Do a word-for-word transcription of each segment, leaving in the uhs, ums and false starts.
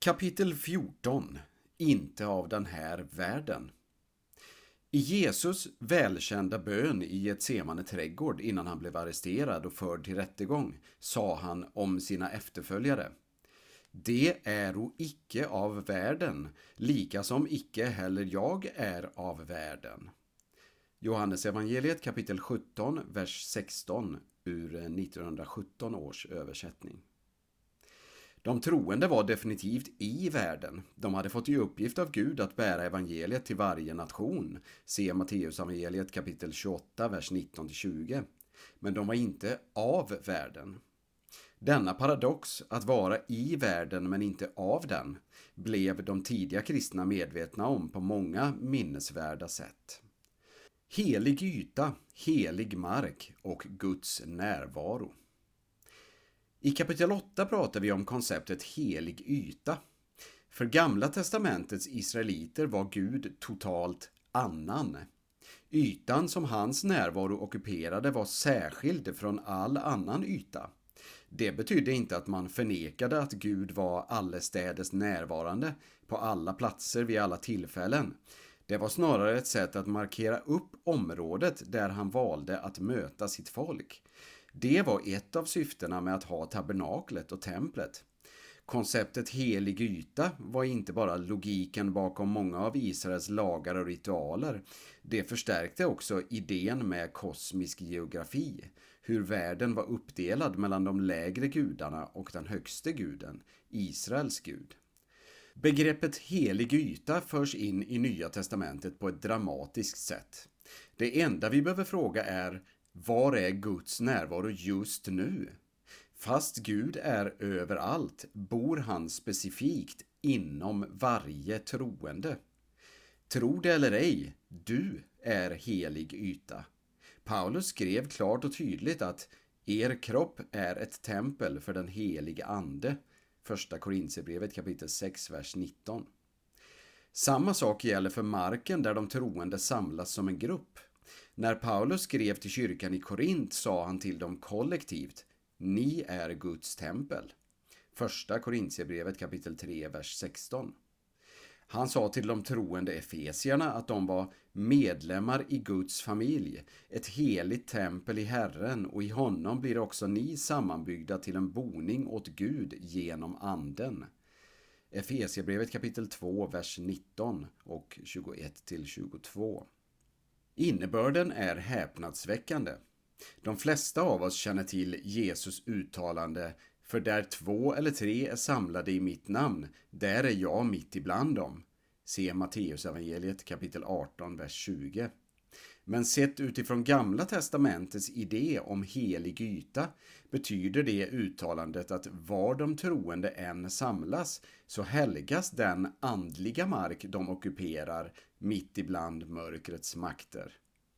Kapitel fjorton. Inte av den här världen. I Jesus välkända bön i Getsemane trädgård innan han blev arresterad och förd till rättegång sa han om sina efterföljare: Det är och icke av världen, lika som icke heller jag är av världen. Johannes evangeliet kapitel sjutton, vers sexton ur nittonhundrasjutton års översättning. De troende var definitivt i världen. De hade fått i uppgift av Gud att bära evangeliet till varje nation. Se Matteus evangeliet kapitel tjugoåtta, vers nitton till tjugo. Men de var inte av världen. Denna paradox, att vara i världen men inte av den, blev de tidiga kristna medvetna om på många minnesvärda sätt. Helig yta, helig mark och Guds närvaro. I kapitel åtta pratar vi om konceptet helig yta. För Gamla testamentets israeliter var Gud totalt annan. Ytan som hans närvaro ockuperade var särskild från all annan yta. Det betydde inte att man förnekade att Gud var allestädes närvarande på alla platser vid alla tillfällen. Det var snarare ett sätt att markera upp området där han valde att möta sitt folk. Det var ett av syftena med att ha tabernaklet och templet. Konceptet helig yta var inte bara logiken bakom många av Israels lagar och ritualer. Det förstärkte också idén med kosmisk geografi, hur världen var uppdelad mellan de lägre gudarna och den högste guden, Israels gud. Begreppet helig yta förs in i Nya testamentet på ett dramatiskt sätt. Det enda vi behöver fråga är: var är Guds närvaro just nu? Fast Gud är överallt bor han specifikt inom varje troende. Tro det eller ej, du är helig yta. Paulus skrev klart och tydligt att er kropp är ett tempel för den helige ande. Första Korinthierbrevet kapitel sex, vers nitton. Samma sak gäller för marken där de troende samlas som en grupp. När Paulus skrev till kyrkan i Korint sa han till dem kollektivt: Ni är Guds tempel. Första Korinthierbrevet kapitel tre, vers sexton. Han sa till de troende efesierna att de var medlemmar i Guds familj, ett heligt tempel i Herren, och i honom blir också ni sammanbyggda till en boning åt Gud genom anden. Efesierbrevet kapitel två, vers nitton och tjugoett till tjugotvå. Innebörden är häpnadsväckande. De flesta av oss känner till Jesus uttalande: För där två eller tre är samlade i mitt namn, där är jag mitt ibland dem. Se Matteus evangeliet kapitel arton, vers tjugo. Men sett utifrån Gamla testamentets idé om helig yta betyder det uttalandet att var de troende än samlas så helgas den andliga mark de ockuperar mitt ibland mörkrets makter.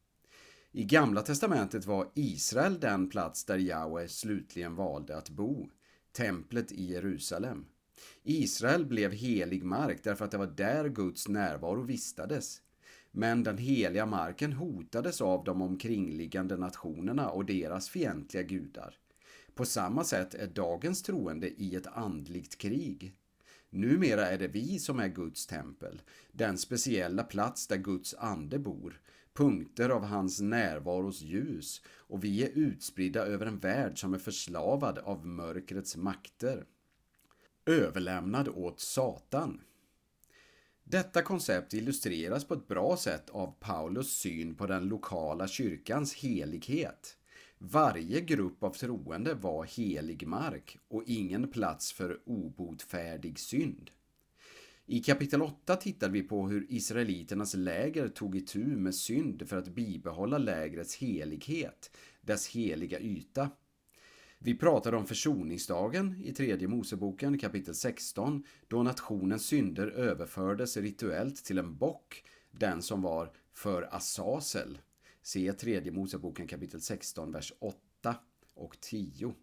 I Gamla testamentet var Israel den plats där Jahwe slutligen valde att bo, templet i Jerusalem. Israel blev helig mark därför att det var där Guds närvaro vistades. Men den heliga marken hotades av de omkringliggande nationerna och deras fientliga gudar. På samma sätt är dagens troende i ett andligt krig. Numera är det vi som är Guds tempel, den speciella plats där Guds ande bor, punkter av hans närvaros ljus, och vi är utspridda över en värld som är förslavad av mörkrets makter. Överlämnad åt Satan. Detta koncept illustreras på ett bra sätt av Paulus syn på den lokala kyrkans helighet. Varje grupp av troende var helig mark och ingen plats för obotfärdig synd. I kapitel åtta tittar vi på hur israeliternas läger tog itu med synd för att bibehålla lägrets helighet, dess heliga yta. Vi pratar om försoningsdagen i tredje Moseboken kapitel sexton, då nationens synder överfördes rituellt till en bock, den som var för Asasel. Se tredje Moseboken kapitel sexton, vers åtta och tio.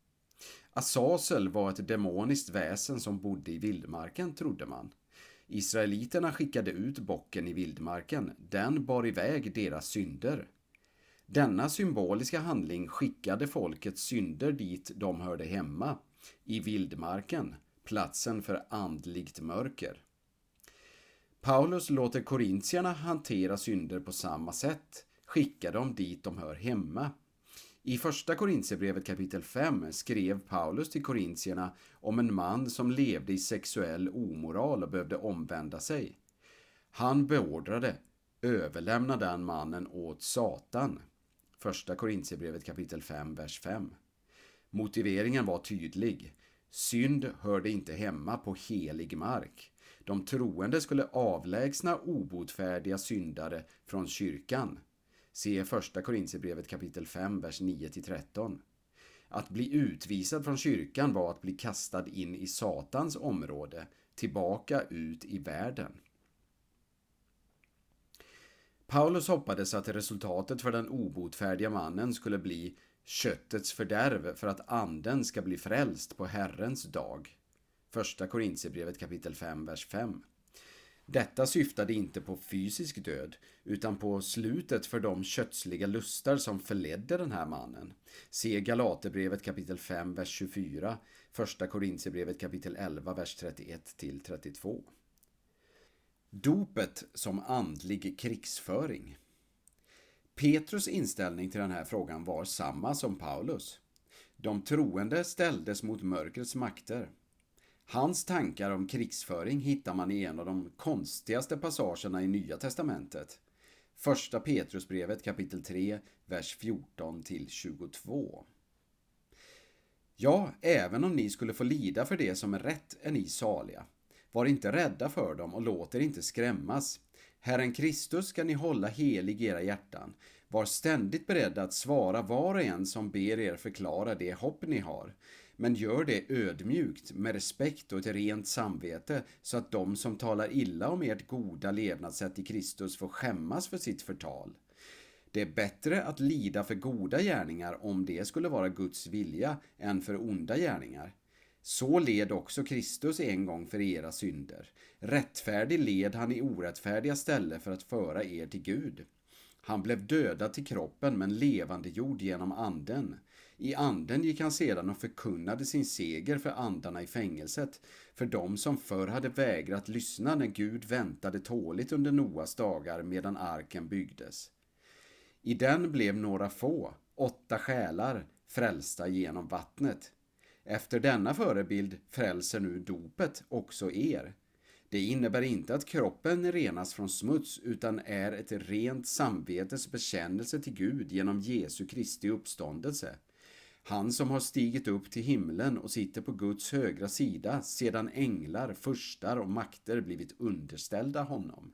Asasel var ett demoniskt väsen som bodde i vildmarken, trodde man. Israeliterna skickade ut bocken i vildmarken, den bar iväg deras synder. Denna symboliska handling skickade folkets synder dit de hörde hemma, i vildmarken, platsen för andligt mörker. Paulus låter korintierna hantera synder på samma sätt, skicka dem dit de hör hemma. I första Korintierbrevet kapitel fem skrev Paulus till korintierna om en man som levde i sexuell omoral och behövde omvända sig. Han beordrade, överlämna den mannen åt Satan. Första Korintierbrevet kapitel fem, vers fem. Motiveringen var tydlig. Synd hörde inte hemma på helig mark. De troende skulle avlägsna obotfärdiga syndare från kyrkan. Se första Korintierbrevet kapitel fem, vers nio till tretton. Att bli utvisad från kyrkan var att bli kastad in i Satans område, tillbaka ut i världen. Paulus hoppades att resultatet för den obotfärdiga mannen skulle bli köttets fördärv för att anden ska bli frälst på Herrens dag. Första Korintierbrevet kapitel fem, vers fem. Detta syftade inte på fysisk död, utan på slutet för de kötsliga lustar som förledde den här mannen. Se Galaterbrevet kapitel fem, vers tjugofyra, Första Korintierbrevet kapitel elva, vers trettioett till trettiotvå. Dopet som andlig krigsföring. Petrus inställning till den här frågan var samma som Paulus. De troende ställdes mot mörkrets makter. Hans tankar om krigsföring hittar man i en av de konstigaste passagerna i Nya testamentet. Första Petrusbrevet kapitel tre, vers fjorton till tjugotvå. Ja, även om ni skulle få lida för det som är rätt är ni saliga. Var inte rädda för dem och låt er inte skrämmas. Herren Kristus ska ni hålla helig i era hjärtan. Var ständigt beredda att svara var och en som ber er förklara det hopp ni har. Men gör det ödmjukt, med respekt och ett rent samvete, så att de som talar illa om ert goda levnadssätt i Kristus får skämmas för sitt förtal. Det är bättre att lida för goda gärningar om det skulle vara Guds vilja än för onda gärningar. Så led också Kristus en gång för era synder. Rättfärdig led han i orättfärdiga ställe för att föra er till Gud. Han blev dödad till kroppen men levande jord genom anden. I anden gick han sedan och förkunnade sin seger för andarna i fängelset, för de som förr hade vägrat lyssna när Gud väntade tåligt under Noas dagar medan arken byggdes. I den blev några få, åtta själar, frälsta genom vattnet. Efter denna förebild frälser nu dopet också er. Det innebär inte att kroppen renas från smuts utan är ett rent samvetes bekännelse till Gud genom Jesu Kristi uppståndelse. Han som har stigit upp till himlen och sitter på Guds högra sida sedan änglar, furstar och makter blivit underställda honom.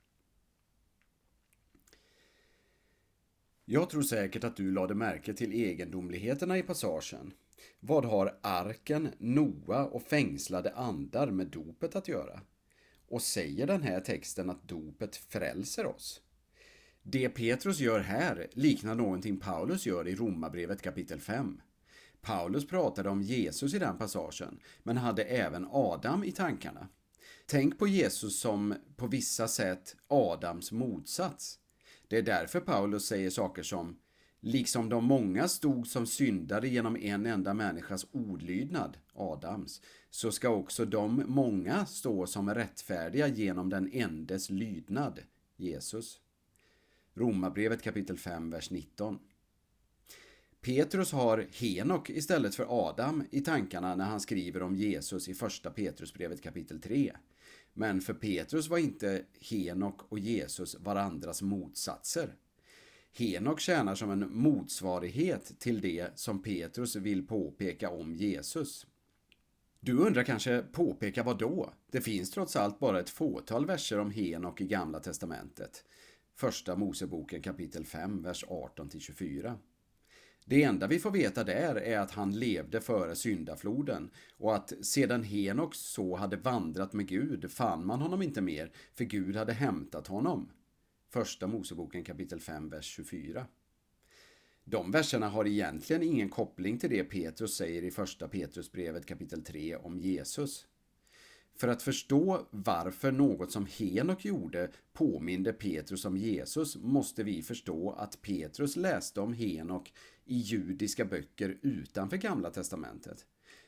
Jag tror säkert att du lade märke till egendomligheterna i passagen. Vad har arken, Noa och fängslade andar med dopet att göra? Och säger den här texten att dopet frälser oss? Det Petrus gör här liknar någonting Paulus gör i Romarbrevet kapitel fem. Paulus pratade om Jesus i den passagen, men hade även Adam i tankarna. Tänk på Jesus som på vissa sätt Adams motsats. Det är därför Paulus säger saker som: liksom de många stod som syndare genom en enda människas olydnad, Adams, så ska också de många stå som rättfärdiga genom den endes lydnad, Jesus. Romarbrevet kapitel fem, vers nitton. Petrus har Henok istället för Adam i tankarna när han skriver om Jesus i första Petrusbrevet kapitel tre. Men för Petrus var inte Henok och Jesus varandras motsatser. Henok tjänar som en motsvarighet till det som Petrus vill påpeka om Jesus. Du undrar kanske, påpeka vad då? Det finns trots allt bara ett fåtal verser om Henok i Gamla testamentet. Första Moseboken kapitel fem, vers arton till tjugofyra. Det enda vi får veta där är att han levde före syndafloden och att sedan Henok så hade vandrat med Gud fann man honom inte mer, för Gud hade hämtat honom. Första Moseboken kapitel fem, vers tjugofyra. De verserna har egentligen ingen koppling till det Petrus säger i första Petrusbrevet kapitel tre om Jesus. För att förstå varför något som Henok gjorde påminde Petrus om Jesus måste vi förstå att Petrus läste om Henok i judiska böcker utanför Gamla testamentet.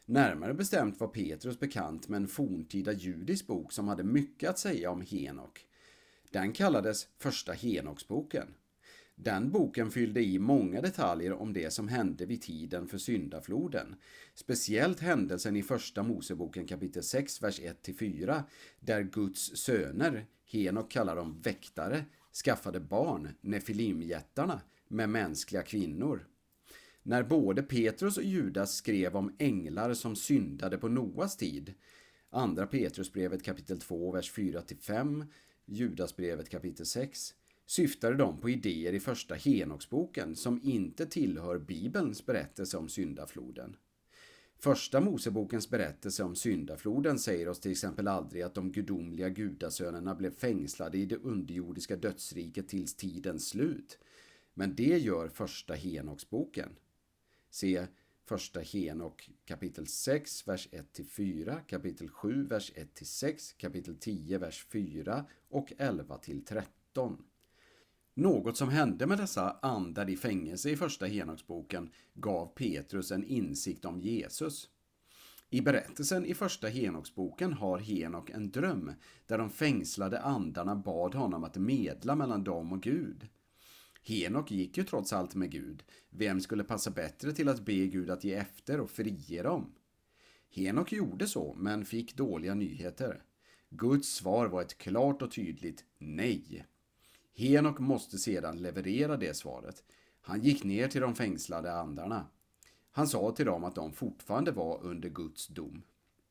Närmare bestämt var Petrus bekant med en forntida judisk bok som hade mycket att säga om Henok. Den kallades Första Henoksboken. Den boken fyllde i många detaljer om det som hände vid tiden för syndafloden. Speciellt händelsen i Första Moseboken kapitel sex, vers ett till fyra, där Guds söner, Henok kallar dem väktare, skaffade barn, nefilimjättarna, med mänskliga kvinnor. När både Petrus och Judas skrev om änglar som syndade på Noas tid, Andra Petrusbrevet kapitel två, vers fyra till fem, Judasbrevet kapitel sex, syftade de på idéer i Första Henoksboken som inte tillhör Bibelns berättelse om syndafloden. Första Mosebokens berättelse om syndafloden säger oss till exempel aldrig att de gudomliga gudasönerna blev fängslade i det underjordiska dödsriket tills tidens slut. Men det gör Första Henoksboken. Se Första Henok kapitel sex, vers ett till fyra, kapitel sju, vers ett till sex, kapitel tio, vers fyra och elva till tretton. Något som hände med dessa andar i fängelse i Första Henoksboken gav Petrus en insikt om Jesus. I berättelsen i Första Henoksboken har Henok en dröm där de fängslade andarna bad honom att medla mellan dem och Gud. Henok gick ju trots allt med Gud. Vem skulle passa bättre till att be Gud att ge efter och frige dem? Henok gjorde så, men fick dåliga nyheter. Guds svar var ett klart och tydligt nej. Henok måste sedan leverera det svaret. Han gick ner till de fängslade andarna. Han sa till dem att de fortfarande var under Guds dom.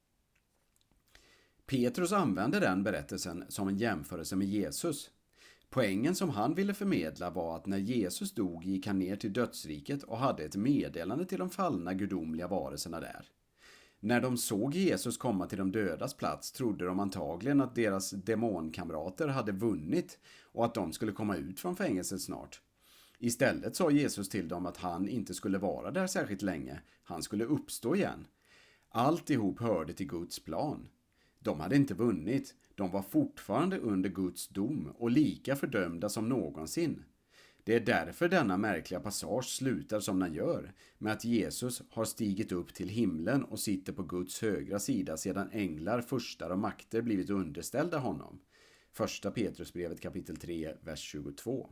Petrus använde den berättelsen som en jämförelse med Jesus. Poängen som han ville förmedla var att när Jesus dog gick han ner till dödsriket och hade ett meddelande till de fallna gudomliga varelserna där. När de såg Jesus komma till de dödas plats trodde de antagligen att deras demonkamrater hade vunnit och att de skulle komma ut från fängelset snart. Istället sa Jesus till dem att han inte skulle vara där särskilt länge, han skulle uppstå igen. Alltihop hörde till Guds plan. De hade inte vunnit, de var fortfarande under Guds dom och lika fördömda som någonsin. Det är därför denna märkliga passage slutar som den gör, med att Jesus har stigit upp till himlen och sitter på Guds högra sida sedan änglar, furstar och makter blivit underställda honom. Första Petrusbrevet kapitel tre, vers tjugotvå.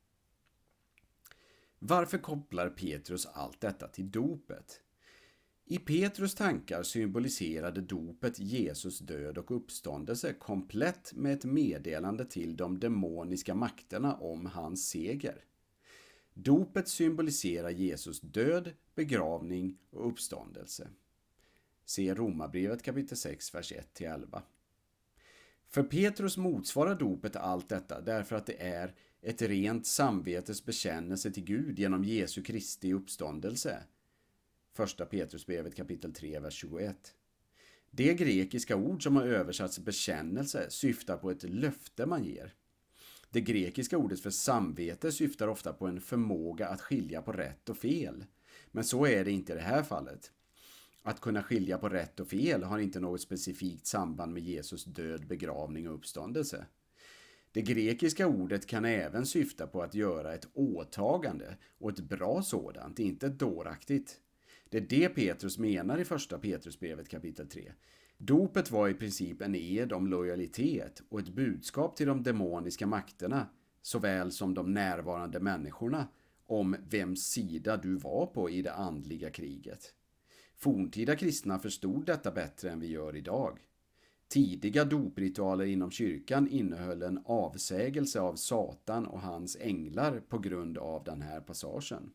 Varför kopplar Petrus allt detta till dopet? I Petrus tankar symboliserade dopet Jesus död och uppståndelse komplett med ett meddelande till de demoniska makterna om hans seger. Dopet symboliserar Jesus död, begravning och uppståndelse. Se Romarbrevet kapitel sex, vers ett till elva. För Petrus motsvarar dopet allt detta därför att det är ett rent samvetes bekännelse till Gud genom Jesu Kristi uppståndelse. Första Petrusbrevet kapitel tre, vers tjugoett. Det grekiska ord som har översatts bekännelse syftar på ett löfte man ger. Det grekiska ordet för samvete syftar ofta på en förmåga att skilja på rätt och fel. Men så är det inte i det här fallet. Att kunna skilja på rätt och fel har inte något specifikt samband med Jesus död, begravning och uppståndelse. Det grekiska ordet kan även syfta på att göra ett åtagande och ett bra sådant, inte ett dåraktigt. Det är det Petrus menar i Första Petrusbrevet kapitel tre. Dopet var i princip en ed om lojalitet och ett budskap till de demoniska makterna, såväl som de närvarande människorna, om vems sida du var på i det andliga kriget. Forntida kristna förstod detta bättre än vi gör idag. Tidiga dopritualer inom kyrkan innehöll en avsägelse av Satan och hans änglar på grund av den här passagen.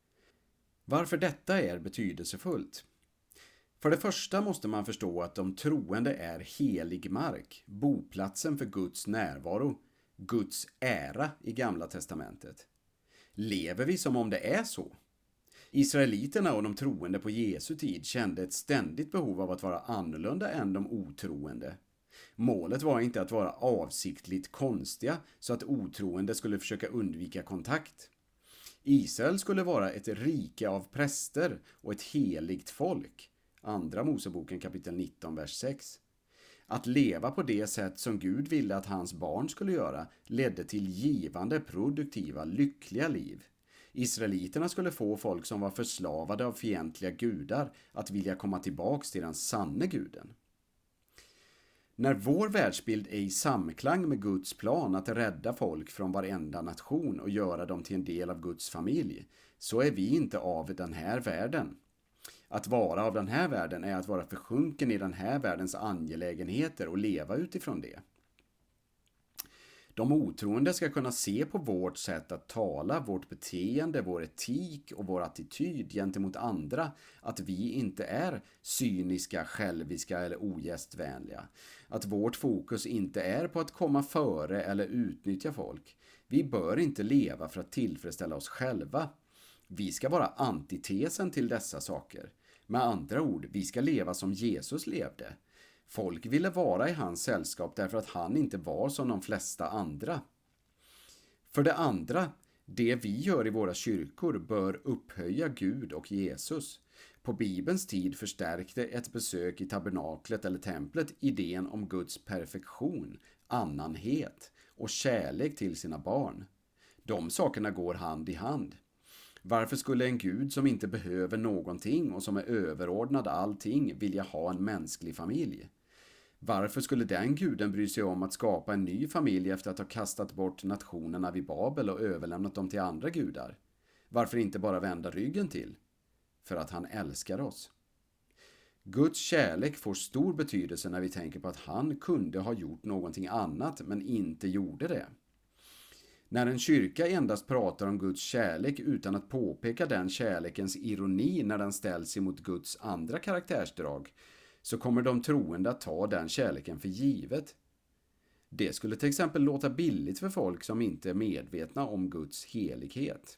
Varför detta är betydelsefullt? För det första måste man förstå att de troende är helig mark, boplatsen för Guds närvaro, Guds ära i Gamla testamentet. Lever vi som om det är så? Israeliterna och de troende på Jesu tid kände ett ständigt behov av att vara annorlunda än de otroende. Målet var inte att vara avsiktligt konstiga så att otroende skulle försöka undvika kontakt. Israel skulle vara ett rike av präster och ett heligt folk. Andra Moseboken kapitel nitton, vers sex. Att leva på det sätt som Gud ville att hans barn skulle göra ledde till givande, produktiva, lyckliga liv. Israeliterna skulle få folk som var förslavade av fientliga gudar att vilja komma tillbaks till den sanne guden. När vår världsbild är i samklang med Guds plan att rädda folk från varenda nation och göra dem till en del av Guds familj, så är vi inte av den här världen. Att vara av den här världen är att vara försjunken i den här världens angelägenheter och leva utifrån det. De otroende ska kunna se på vårt sätt att tala, vårt beteende, vår etik och vår attityd gentemot andra att vi inte är cyniska, själviska eller ogästvänliga. Att vårt fokus inte är på att komma före eller utnyttja folk. Vi bör inte leva för att tillfredsställa oss själva. Vi ska vara antitesen till dessa saker. Med andra ord, vi ska leva som Jesus levde. Folk ville vara i hans sällskap därför att han inte var som de flesta andra. För det andra, det vi gör i våra kyrkor bör upphöja Gud och Jesus. På Bibelns tid förstärkte ett besök i tabernaklet eller templet idén om Guds perfektion, annanhet och kärlek till sina barn. De sakerna går hand i hand. Varför skulle en Gud som inte behöver någonting och som är överordnad allting vilja ha en mänsklig familj? Varför skulle den guden bry sig om att skapa en ny familj efter att ha kastat bort nationerna vid Babel och överlämnat dem till andra gudar? Varför inte bara vända ryggen till? För att han älskar oss. Guds kärlek får stor betydelse när vi tänker på att han kunde ha gjort någonting annat men inte gjorde det. När en kyrka endast pratar om Guds kärlek utan att påpeka den kärlekens ironi när den ställs emot Guds andra karaktärsdrag, så kommer de troende att ta den kärleken för givet. Det skulle till exempel låta billigt för folk som inte är medvetna om Guds helighet.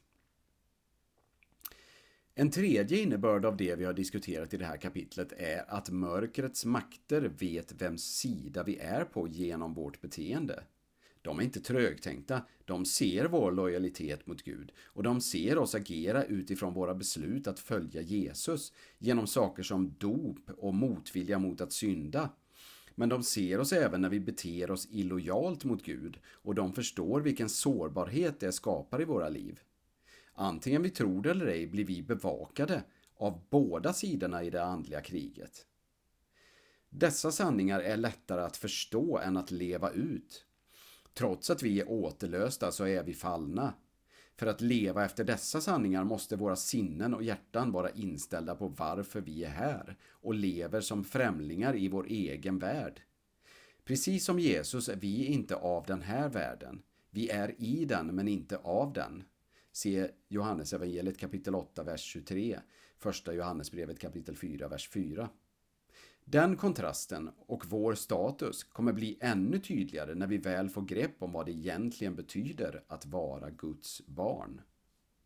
En tredje innebörd av det vi har diskuterat i det här kapitlet är att mörkrets makter vet vems sida vi är på genom vårt beteende. De är inte trögtänkta, de ser vår lojalitet mot Gud och de ser oss agera utifrån våra beslut att följa Jesus genom saker som dop och motvilja mot att synda. Men de ser oss även när vi beter oss illojalt mot Gud och de förstår vilken sårbarhet det skapar i våra liv. Antingen vi tror det eller ej blir vi bevakade av båda sidorna i det andliga kriget. Dessa sanningar är lättare att förstå än att leva ut. Trots att vi är återlösta så är vi fallna. För att leva efter dessa sanningar måste våra sinnen och hjärtan vara inställda på varför vi är här och lever som främlingar i vår egen värld. Precis som Jesus är vi inte av den här världen. Vi är i den men inte av den. Se Johannes evangeliet kapitel åtta, vers tjugotre, första Johannesbrevet kapitel fyra, vers fyra. Den kontrasten och vår status kommer bli ännu tydligare när vi väl får grepp om vad det egentligen betyder att vara Guds barn.